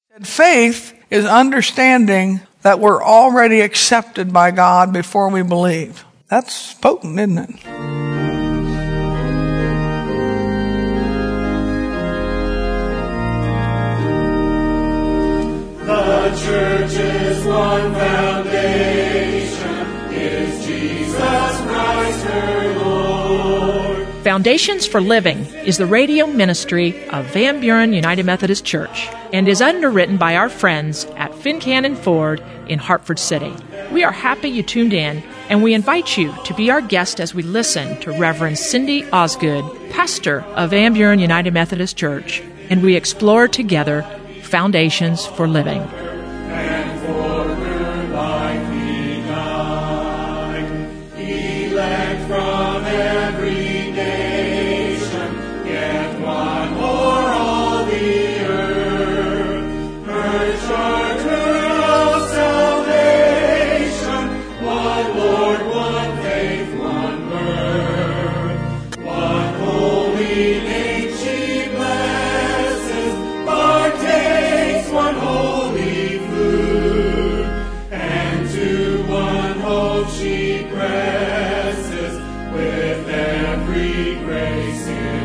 Faith is understanding that we're already accepted by God before we believe. That's potent, isn't it? The church's one foundation is Jesus Christ her Lord. Foundations for Living is the radio ministry of Van Buren United Methodist Church and is underwritten by our friends at Fincannon Ford in Hartford City. We are happy you tuned in, and we invite you to be our guest as we listen to Reverend Cindy Osgood, pastor of Van Buren United Methodist Church, and we explore together Foundations for Living. And for her life he died. Elect from every nation, yet one o'er all the earth. Her charter of salvation, one Lord, one faith, one birth. One holy name she blesses, partakes one holy food, and to one hope she presses with every grace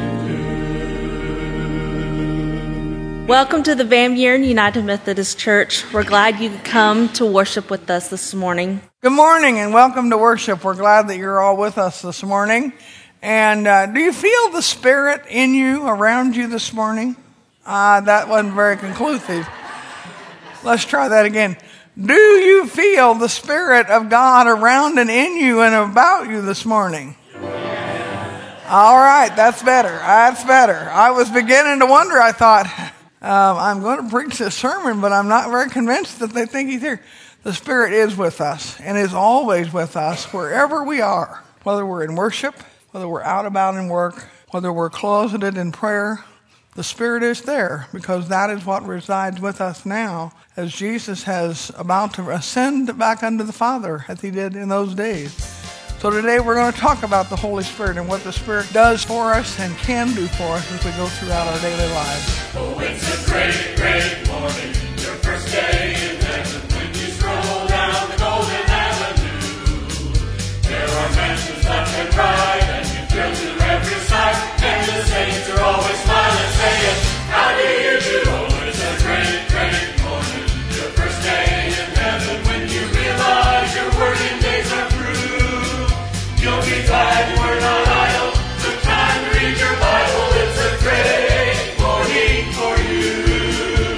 endued. Welcome to the Van Buren United Methodist Church. We're glad you could come to worship with us this morning. Good morning and welcome to worship. We're glad that you're all with us this morning. And do you feel the Spirit in you, around you this morning? That wasn't very conclusive. Let's try that again. Do you feel the Spirit of God around and in you and about you this morning? All right, that's better. That's better. I was beginning to wonder. I thought, I'm going to preach this sermon, but I'm not very convinced that they think he's here. The Spirit is with us and is always with us wherever we are, whether we're in worship, whether we're out about in work, whether we're closeted in prayer. The Spirit is there because that is what resides with us now as Jesus has about to ascend back unto the Father as he did in those days. So today we're going to talk about the Holy Spirit and what the Spirit does for us and can do for us as we go throughout our daily lives. Oh, it's a great, great morning, your first day in heaven when you stroll down the golden avenue. There are mansions left and right and you thrill to every sight, and the saints are always smiling saying, how do you do? Oh, it's a great, great morning, your first day in heaven when you realize your working days are through. You'll be glad you were not idle, took time to read your Bible. It's a great morning for you.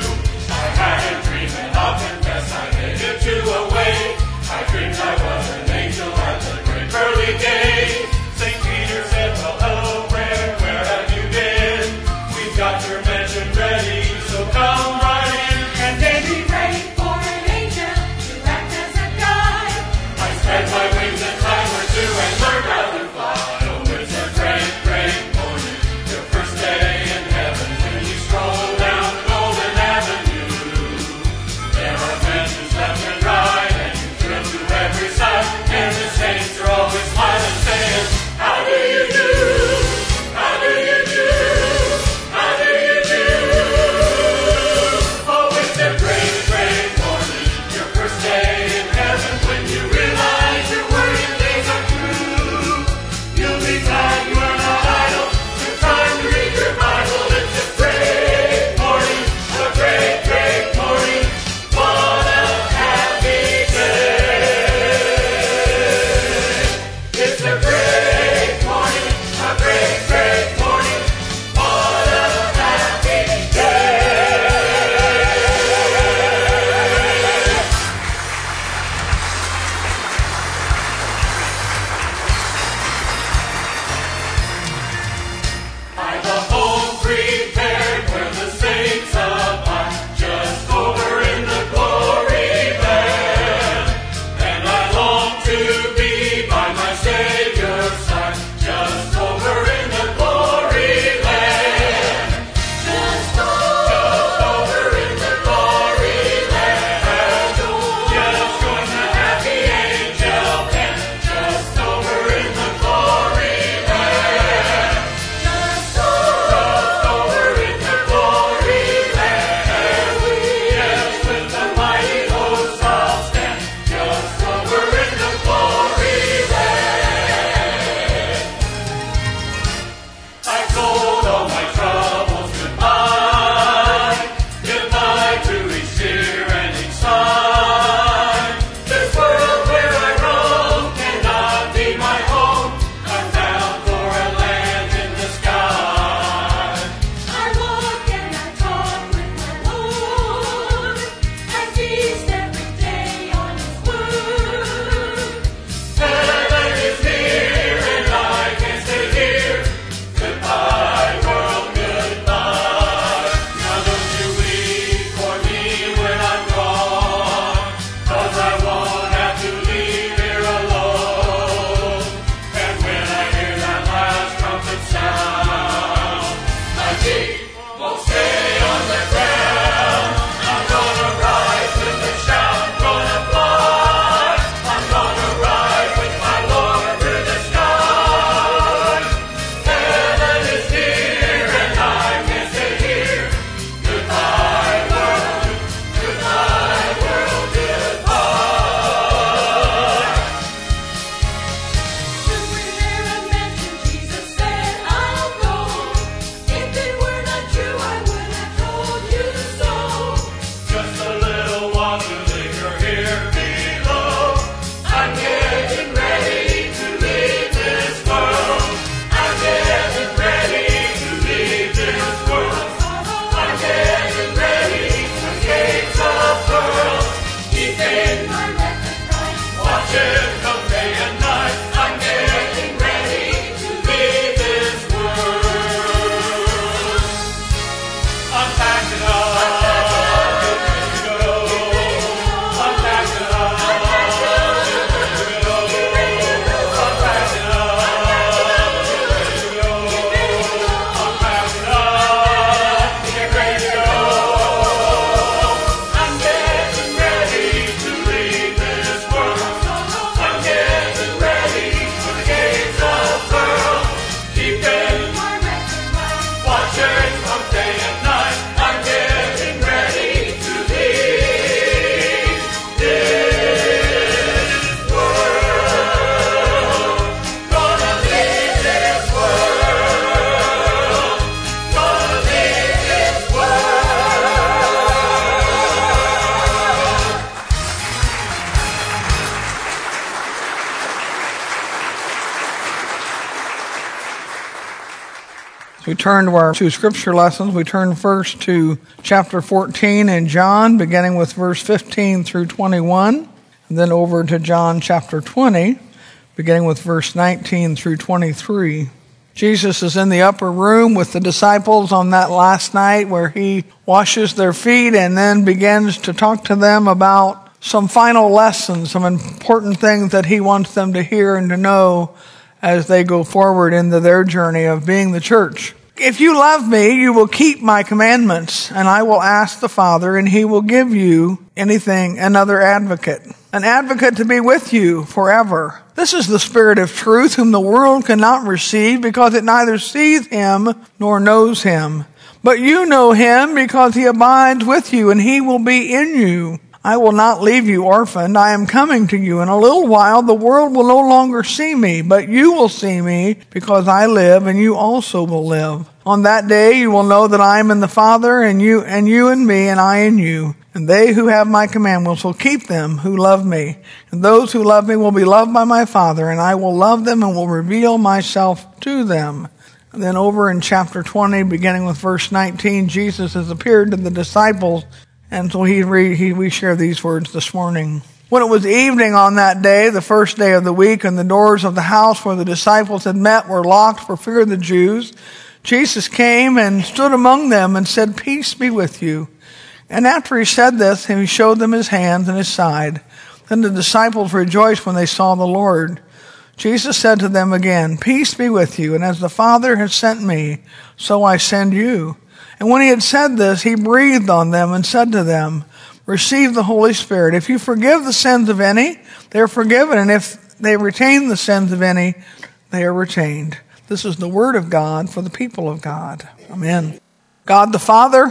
turn to our two scripture lessons. We turn first to chapter 14 in John, beginning with verse 15 through 21, and then over to John chapter 20, beginning with verse 19 through 23. Jesus is in the upper room with the disciples on that last night where he washes their feet and then begins to talk to them about some final lessons, some important things that he wants them to hear and to know as they go forward into their journey of being the church. If you love me, you will keep my commandments, and I will ask the Father, and he will give you another advocate, an advocate to be with you forever. This is the Spirit of truth, whom the world cannot receive, because it neither sees him nor knows him. But you know him, because he abides with you, and he will be in you. I will not leave you orphaned. I am coming to you. In a little while, the world will no longer see me, but you will see me, because I live, and you also will live. On that day, you will know that I am in the Father, and you in me, and I in you. And they who have my commandments will keep them who love me. And those who love me will be loved by my Father, and I will love them and will reveal myself to them. And then over in chapter 20, beginning with verse 19, Jesus has appeared to the disciples. And so we share these words this morning. When it was evening on that day, the first day of the week, and the doors of the house where the disciples had met were locked for fear of the Jews, Jesus came and stood among them and said, "Peace be with you." And after he said this, he showed them his hands and his side. Then the disciples rejoiced when they saw the Lord. Jesus said to them again, "Peace be with you, and as the Father has sent me, so I send you." And when he had said this, he breathed on them and said to them, "Receive the Holy Spirit. If you forgive the sins of any, they are forgiven. And if they retain the sins of any, they are retained." This is the word of God for the people of God. Amen. God the Father,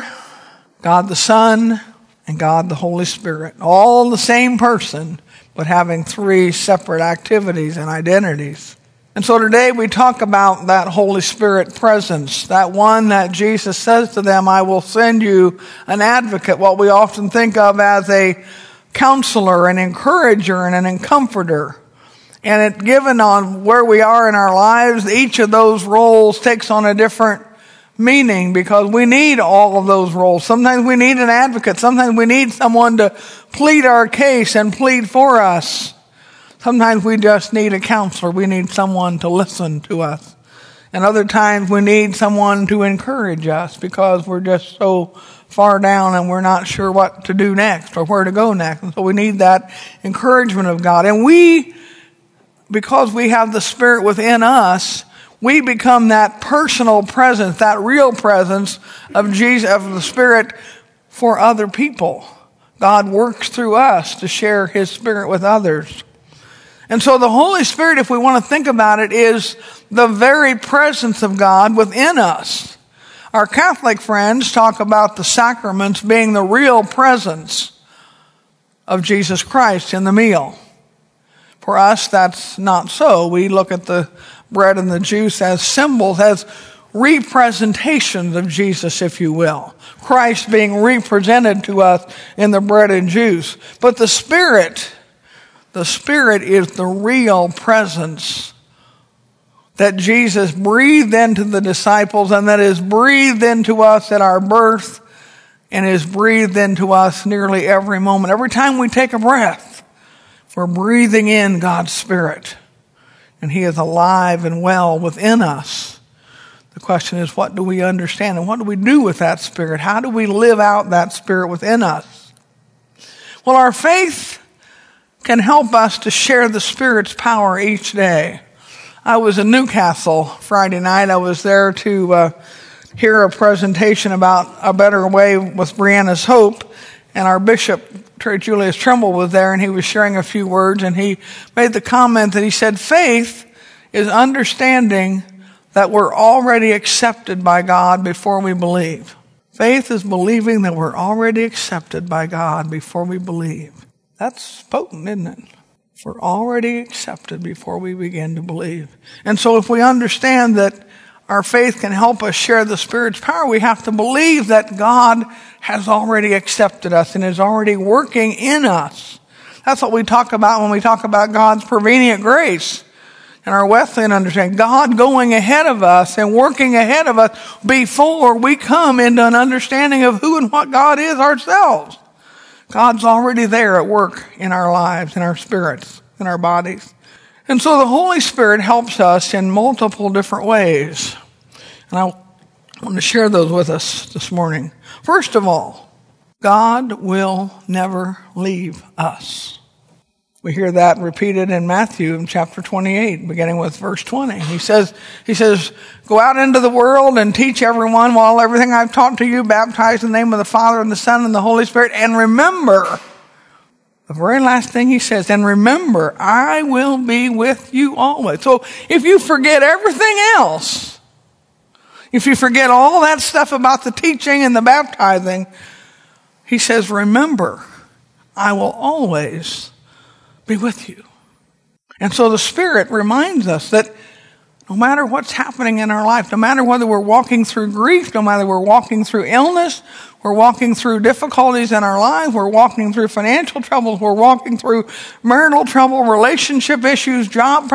God the Son, and God the Holy Spirit. All the same person, but having three separate activities and identities. And so today we talk about that Holy Spirit presence, that one that Jesus says to them, "I will send you an advocate," what we often think of as a counselor, an encourager, and an comforter. And it given on where we are in our lives, each of those roles takes on a different meaning because we need all of those roles. Sometimes we need an advocate. Sometimes we need someone to plead our case and plead for us. Sometimes we just need a counselor. We need someone to listen to us. And other times we need someone to encourage us because we're just so far down and we're not sure what to do next or where to go next. And so we need that encouragement of God. And because we have the Spirit within us, we become that personal presence, that real presence of Jesus, of the Spirit for other people. God works through us to share his Spirit with others. And so the Holy Spirit, if we want to think about it, is the very presence of God within us. Our Catholic friends talk about the sacraments being the real presence of Jesus Christ in the meal. For us, that's not so. We look at the bread and the juice as symbols, as representations of Jesus, if you will. Christ being represented to us in the bread and juice. But the Spirit is the real presence that Jesus breathed into the disciples and that is breathed into us at our birth and is breathed into us nearly every moment. Every time we take a breath, we're breathing in God's Spirit. And he is alive and well within us. The question is, what do we understand and what do we do with that Spirit? How do we live out that Spirit within us? Well, our faith can help us to share the Spirit's power each day. I was in Newcastle Friday night. I was there to hear a presentation about a better way with Brianna's Hope. And our bishop, Julius Trimble, was there, and he was sharing a few words, and he made the comment that he said, faith is understanding that we're already accepted by God before we believe. Faith is believing that we're already accepted by God before we believe. That's potent, isn't it? We're already accepted before we begin to believe. And so if we understand that our faith can help us share the Spirit's power, we have to believe that God has already accepted us and is already working in us. That's what we talk about when we talk about God's prevenient grace. and our Wesleyan understanding, God going ahead of us and working ahead of us before we come into an understanding of who and what God is ourselves. God's already there at work in our lives, in our spirits, in our bodies. And so the Holy Spirit helps us in multiple different ways. And I want to share those with us this morning. First of all, God will never leave us. We hear that repeated in Matthew in chapter 28, beginning with verse 20. He says, go out into the world and teach everyone while everything I've taught to you, baptize in the name of the Father and the Son and the Holy Spirit. And remember, the very last thing he says, and remember, I will be with you always. So if you forget everything else, if you forget all that stuff about the teaching and the baptizing, he says, remember, I will always be with you. And so the Spirit reminds us that no matter what's happening in our life, no matter whether we're walking through grief, no matter we're walking through illness, we're walking through difficulties in our lives, we're walking through financial troubles, we're walking through marital trouble, relationship issues,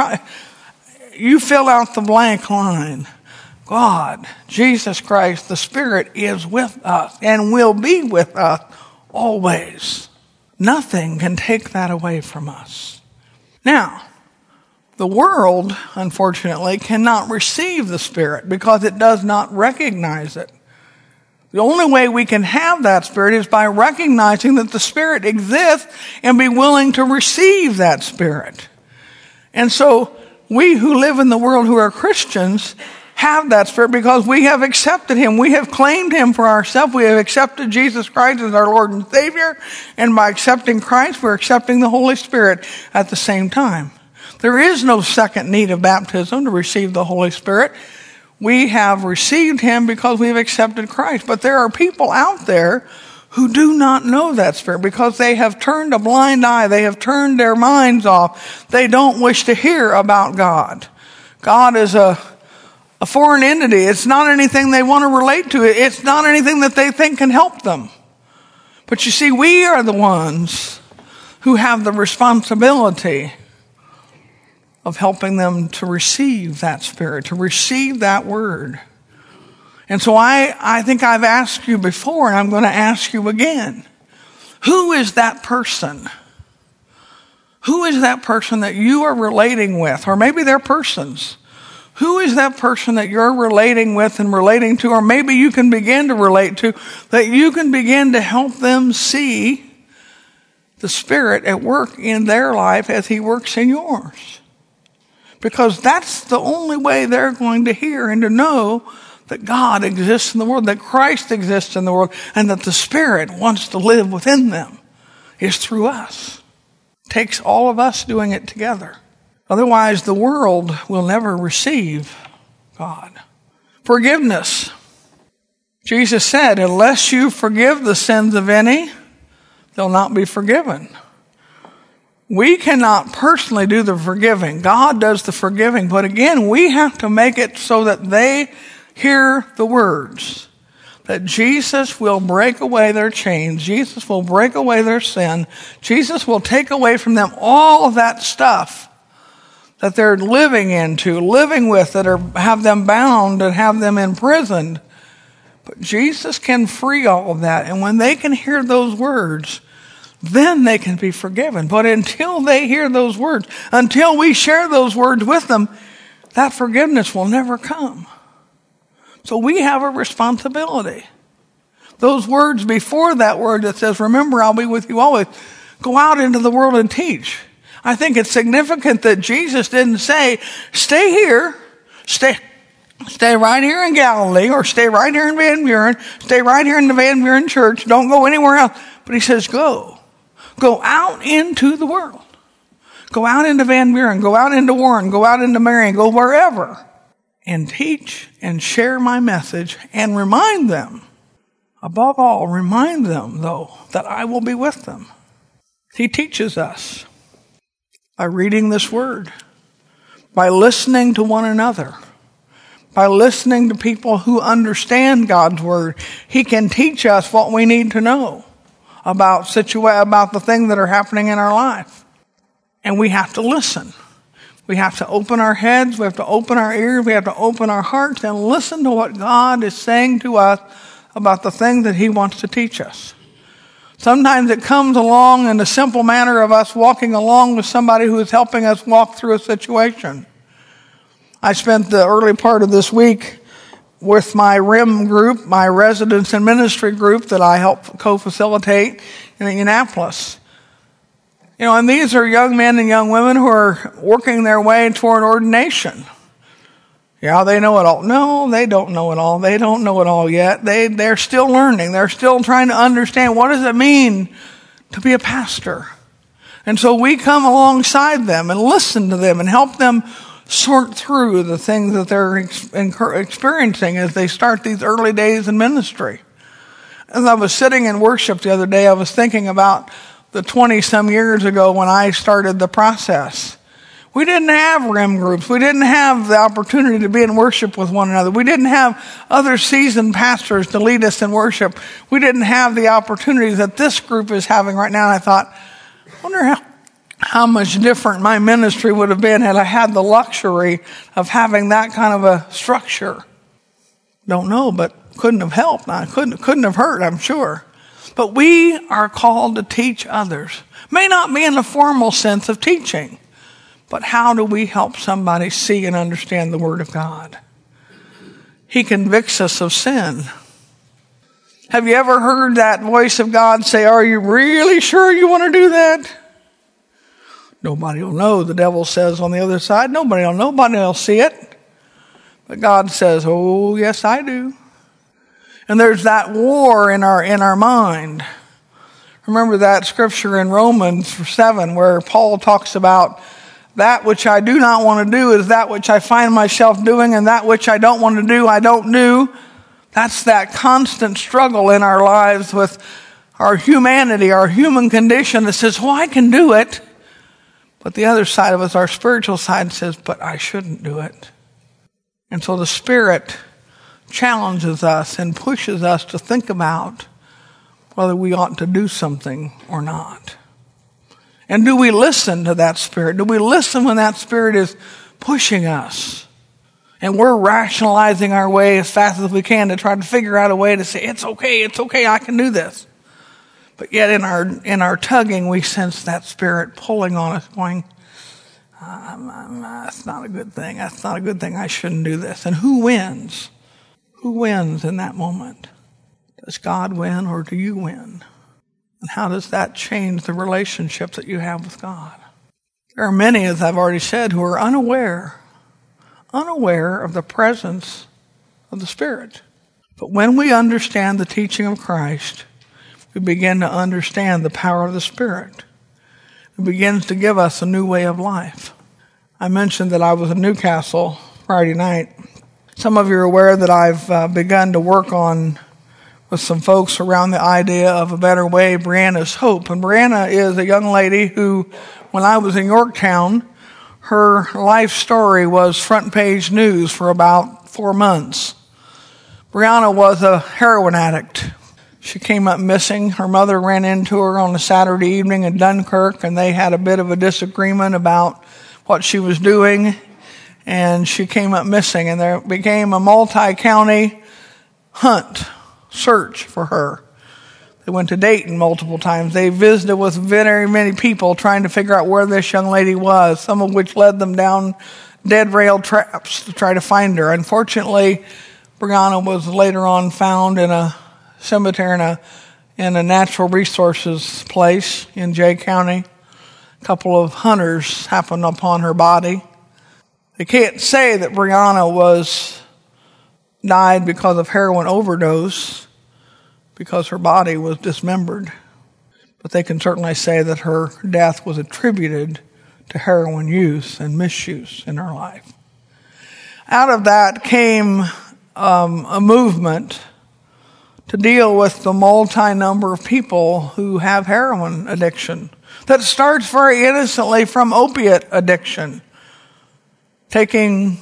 you fill out the blank line. God, Jesus Christ, the Spirit is with us and will be with us always. Nothing can take that away from us. Now, the world, unfortunately, cannot receive the Spirit because it does not recognize it. The only way we can have that Spirit is by recognizing that the Spirit exists and be willing to receive that Spirit. And so we who live in the world who are Christians have that Spirit because we have accepted Him. We have claimed Him for ourselves. We have accepted Jesus Christ as our Lord and Savior. And by accepting Christ, we're accepting the Holy Spirit at the same time. There is no second need of baptism to receive the Holy Spirit. We have received Him because we have accepted Christ. But there are people out there who do not know that Spirit because they have turned a blind eye. They have turned their minds off. They don't wish to hear about God. God is a foreign entity. It's not anything they want to relate to. It's not anything that they think can help them. But you see, we are the ones who have the responsibility of helping them to receive that Spirit, to receive that Word. And so I think I've asked you before, and I'm going to ask you again. Who is that person? Who is that person that you are relating with? Or maybe they're persons. Who is that person that you're relating with and relating to, or maybe you can begin to relate to, that you can begin to help them see the Spirit at work in their life as He works in yours? Because that's the only way they're going to hear and to know that God exists in the world, that Christ exists in the world, and that the Spirit wants to live within them, is through us. It takes all of us doing it together. Otherwise, the world will never receive God. Forgiveness. Jesus said, unless you forgive the sins of any, they'll not be forgiven. We cannot personally do the forgiving. God does the forgiving. But again, we have to make it so that they hear the words. That Jesus will break away their chains. Jesus will break away their sin. Jesus will take away from them all of that stuff that they're living with, that have them bound and have them imprisoned. But Jesus can free all of that. And when they can hear those words, then they can be forgiven. But until they hear those words, until we share those words with them, that forgiveness will never come. So we have a responsibility. Those words before that word that says, remember, I'll be with you always, go out into the world and teach. I think it's significant that Jesus didn't say, stay here, stay right here in Galilee, or stay right here in Van Buren, stay right here in the Van Buren church, don't go anywhere else. But He says, go out into the world. Go out into Van Buren, go out into Warren, go out into Marion, go wherever, and teach and share my message, and remind them, above all, remind them, though, that I will be with them. He teaches us by reading this Word, by listening to one another, by listening to people who understand God's Word. He can teach us what we need to know about the things that are happening in our life. And we have to listen. We have to open our heads, we have to open our ears, we have to open our hearts and listen to what God is saying to us about the things that He wants to teach us. Sometimes it comes along in the simple manner of us walking along with somebody who is helping us walk through a situation. I spent the early part of this week with my RIM group, my residence and ministry group that I help co-facilitate in Indianapolis. And these are young men and young women who are working their way toward ordination. Yeah, they know it all. No, they don't know it all. They don't know it all yet. They're still learning. They're still trying to understand what does it mean to be a pastor. And so we come alongside them and listen to them and help them sort through the things that they're experiencing as they start these early days in ministry. As I was sitting in worship the other day, I was thinking about the 20-some years ago when I started the process. We didn't have RIM groups. We didn't have the opportunity to be in worship with one another. We didn't have other seasoned pastors to lead us in worship. We didn't have the opportunities that this group is having right now. And I thought, I wonder how much different my ministry would have been had I had the luxury of having that kind of a structure. Don't know, but couldn't have helped. Couldn't have hurt, I'm sure. But we are called to teach others. May not be in the formal sense of teaching, but how do we help somebody see and understand the Word of God? He convicts us of sin. Have you ever heard that voice of God say, are you really sure you want to do that? Nobody will know, the devil says on the other side. Nobody will see it. But God says, oh, yes, I do. And there's that war in our mind. Remember that scripture in Romans 7 where Paul talks about that which I do not want to do is that which I find myself doing, and that which I don't want to do, I don't do. That's that constant struggle in our lives with our humanity, our human condition that says, I can do it. But the other side of us, our spiritual side, says, but I shouldn't do it. And so the Spirit challenges us and pushes us to think about whether we ought to do something or not. And do we listen to that Spirit? Do we listen when that Spirit is pushing us? And we're rationalizing our way as fast as we can to try to figure out a way to say, it's okay, I can do this. But yet in our tugging, we sense that Spirit pulling on us, going, that's not a good thing. That's not a good thing. I shouldn't do this. And who wins? Who wins in that moment? Does God win or do you win? And how does that change the relationship that you have with God? There are many, as I've already said, who are unaware of the presence of the Spirit. But when we understand the teaching of Christ, we begin to understand the power of the Spirit. It begins to give us a new way of life. I mentioned that I was in Newcastle Friday night. Some of you are aware that I've begun to work on with some folks around the idea of a better way, Brianna's Hope. And Brianna is a young lady who, when I was in Yorktown, her life story was front page news for about 4 months. Brianna was a heroin addict. She came up missing. Her mother ran into her on a Saturday evening in Dunkirk, and they had a bit of a disagreement about what she was doing, and she came up missing. And there became a multi-county search for her. They went to Dayton multiple times. They visited with very many people trying to figure out where this young lady was, some of which led them down dead rail traps to try to find her. Unfortunately, Brianna was later on found in a cemetery in a natural resources place in Jay County. A couple of hunters happened upon her body. They can't say that Brianna died because of heroin overdose, because her body was dismembered. But they can certainly say that her death was attributed to heroin use and misuse in her life. Out of that came a movement to deal with the multi-number of people who have heroin addiction that starts very innocently from opiate addiction, taking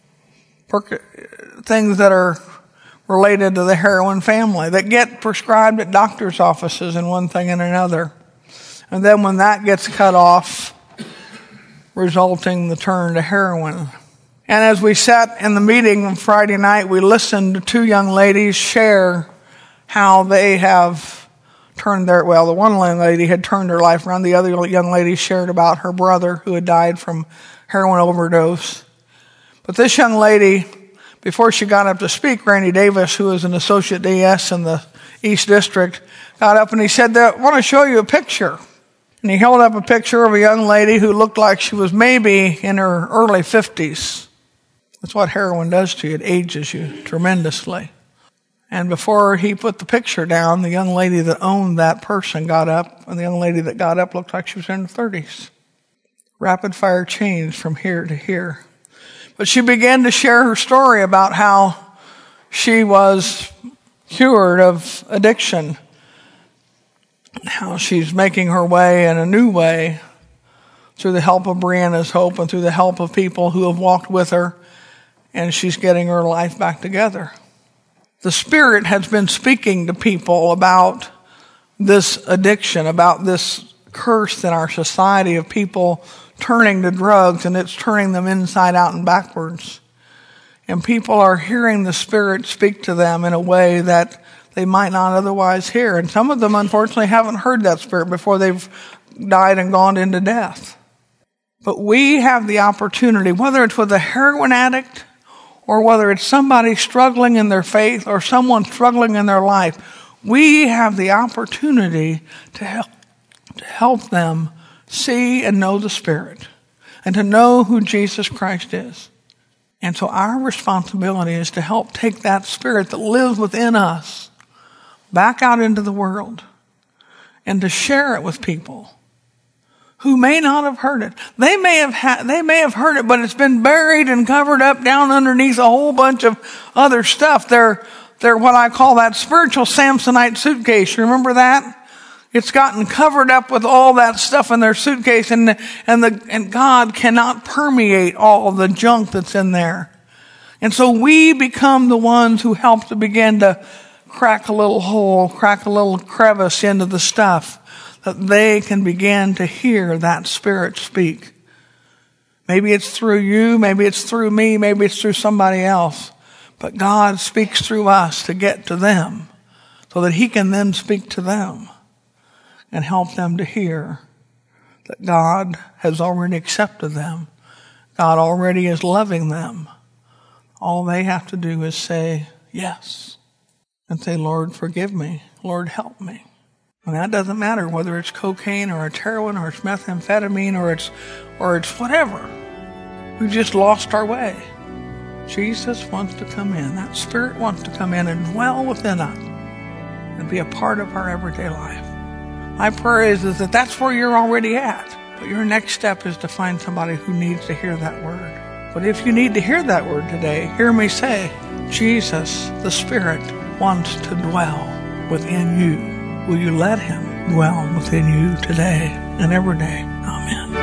things that are related to the heroin family that get prescribed at doctor's offices and one thing and another. And then when that gets cut off, resulting in the turn to heroin. And as we sat in the meeting on Friday night, we listened to two young ladies share how they have turned the one young lady had turned her life around. The other young lady shared about her brother who had died from heroin overdose. But this young lady, before she got up to speak, Randy Davis, who is an associate DS in the East District, got up and he said, I want to show you a picture. And he held up a picture of a young lady who looked like she was maybe in her early 50s. That's what heroin does to you. It ages you tremendously. And before he put the picture down, the young lady that owned that person got up, and the young lady that got up looked like she was in her 30s. Rapid fire change from here to here. But she began to share her story about how she was cured of addiction, how she's making her way in a new way through the help of Brianna's Hope and through the help of people who have walked with her, and she's getting her life back together. The Spirit has been speaking to people about this addiction, about this curse in our society of people turning to drugs, and it's turning them inside out and backwards. And people are hearing the Spirit speak to them in a way that they might not otherwise hear. And some of them, unfortunately, haven't heard that Spirit before they've died and gone into death. But we have the opportunity, whether it's with a heroin addict or whether it's somebody struggling in their faith or someone struggling in their life, we have the opportunity to help them see and know the Spirit and to know who Jesus Christ is. And so our responsibility is to help take that Spirit that lives within us back out into the world and to share it with people who may not have heard it. They may have heard it, but it's been buried and covered up down underneath a whole bunch of other stuff. They're what I call that spiritual Samsonite suitcase. You remember that? It's gotten covered up with all that stuff in their suitcase, and God cannot permeate all the junk that's in there. And so we become the ones who help to begin to crack a little hole, crack a little crevice into the stuff, that they can begin to hear that Spirit speak. Maybe it's through you, maybe it's through me, maybe it's through somebody else. But God speaks through us to get to them so that He can then speak to them and help them to hear that God has already accepted them. God already is loving them. All they have to do is say yes and say, Lord, forgive me. Lord, help me. And that doesn't matter whether it's cocaine or it's heroin or it's methamphetamine or it's whatever. We've just lost our way. Jesus wants to come in. That Spirit wants to come in and dwell within us and be a part of our everyday life. My prayer is that that's where you're already at. But your next step is to find somebody who needs to hear that word. But if you need to hear that word today, hear me say, Jesus, the Spirit, wants to dwell within you. Will you let Him dwell within you today and every day? Amen.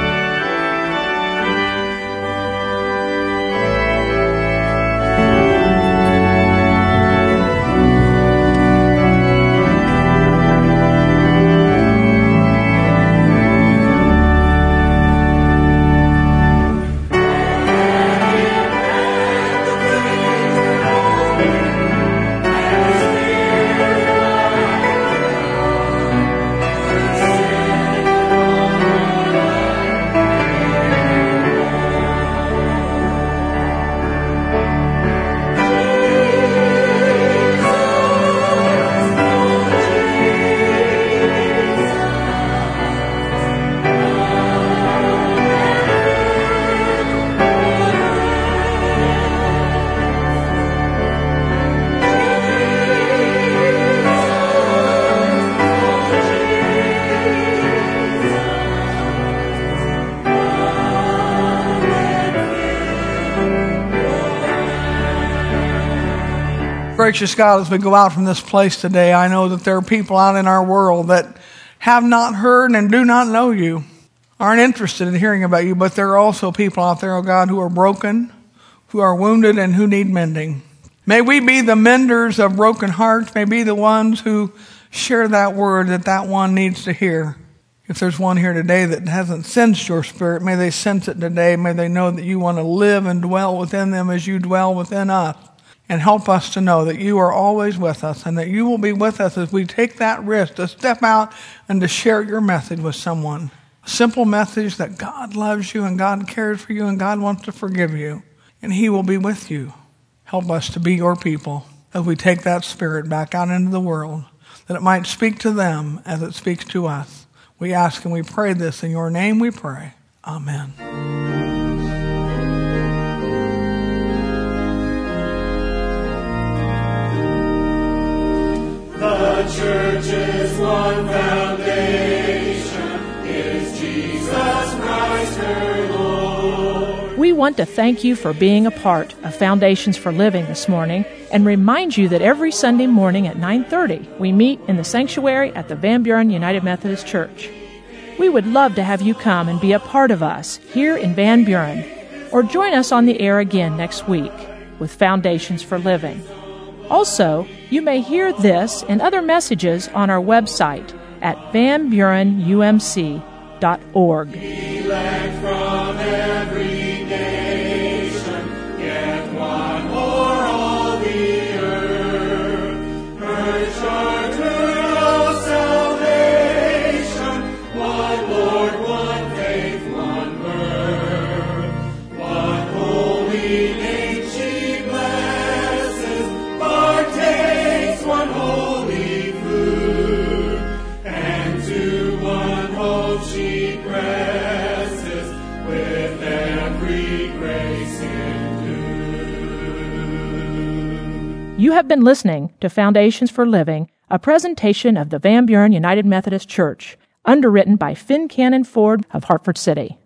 Gracious God, as we go out from this place today, I know that there are people out in our world that have not heard and do not know you, aren't interested in hearing about you, but there are also people out there, oh God, who are broken, who are wounded, and who need mending. May we be the menders of broken hearts. May we be the ones who share that word that one needs to hear. If there's one here today that hasn't sensed your Spirit, may they sense it today. May they know that you want to live and dwell within them as you dwell within us. And help us to know that you are always with us and that you will be with us as we take that risk to step out and to share your message with someone. A simple message that God loves you and God cares for you and God wants to forgive you. And He will be with you. Help us to be your people as we take that Spirit back out into the world, that it might speak to them as it speaks to us. We ask and we pray this in your name we pray. Amen. The church's one foundation is Jesus Christ her Lord. We want to thank you for being a part of Foundations for Living this morning and remind you that every Sunday morning at 9:30 we meet in the sanctuary at the Van Buren United Methodist Church. We would love to have you come and be a part of us here in Van Buren, or join us on the air again next week with Foundations for Living. Also, you may hear this and other messages on our website at vanburenumc.org. Elect from every nation, yet one o'er all the earth. Her charter of salvation, one Lord, one faith, one birth. One holy name she blesses, partakes one holy food, and to one hope she presses with every grace endued. You have been listening to Foundations for Living, a presentation of the Van Buren United Methodist Church, underwritten by Fincannon Ford of Hartford City.